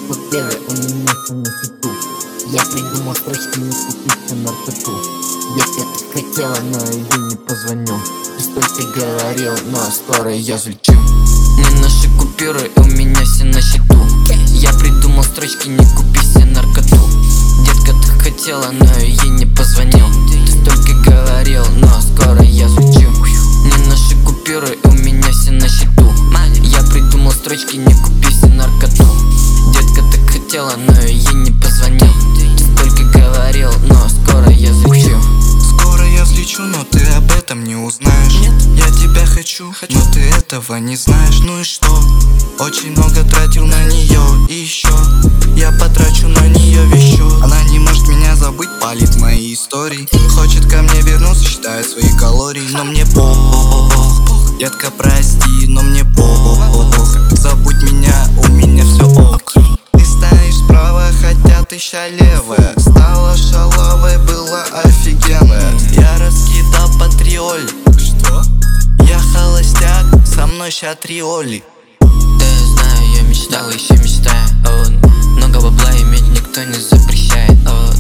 купюры у меня все на счету. Я придумал строчки, не купить наркоту. Детка, ты хотела, но я не позвоню. Ты столько говорил, но скоро я взлечу. Не наши купюры, у меня все на счету. Я придумал строчки, не купи себе наркоту. Детка, ты хотела, но я ей не позвонил. Ты столько говорил, но скоро я взлечу. Не наши купюры, у меня все на счету. Я придумал строчки, не купи себе наркоту. Детка, ты хотела, но я ей не позвонил. Ты столько говорил, но скоро я взлечу. Скоро я взлечу, но ты об этом не узнаешь. Я тебя хочу, но ты этого не знаешь. Ну и что? Очень много тратил на нее. И еще я потрачу на нее весь счет. Она не может меня забыть, палит мои истории. Хочет ко мне вернуться, считает свои калории. Но мне пох. Детка, прости, но мне пох. Забудь меня, у меня все ок. Ты стоишь справа, хотя ты ща левая. Стала шалавой, была офигенная. Я раскидал патриоль. Что? Я холостяк, со мной ща триоли. Да я знаю, я мечтал, еще мечтаю. Много бабла иметь никто не запрещает.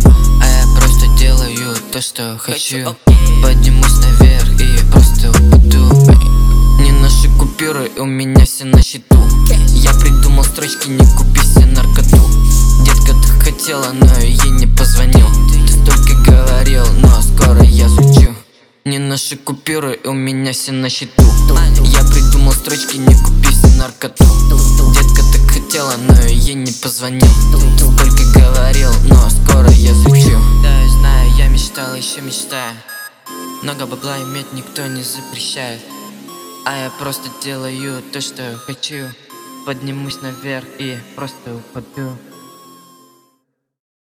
А я просто делаю то, что хочу. Поднимусь наверх и просто упаду. Не наши купюры, у меня все на счету. Я придумал строчки, не купи себе наркоту. Детка, ты хотела, но я ей не позвонил. Ты столько говорил, но скоро я взлечу. Не наши купюры, у меня все на счету. Я придумал строчки, не купи себе наркоту. Детка, так хотела, но я ей не позвонил. Ты столько говорил, но скоро я взлечу. Да, я знаю, я мечтал, еще мечтаю. Много бабла иметь никто не запрещает. А я просто делаю то, что хочу. Поднимусь наверх и просто упаду.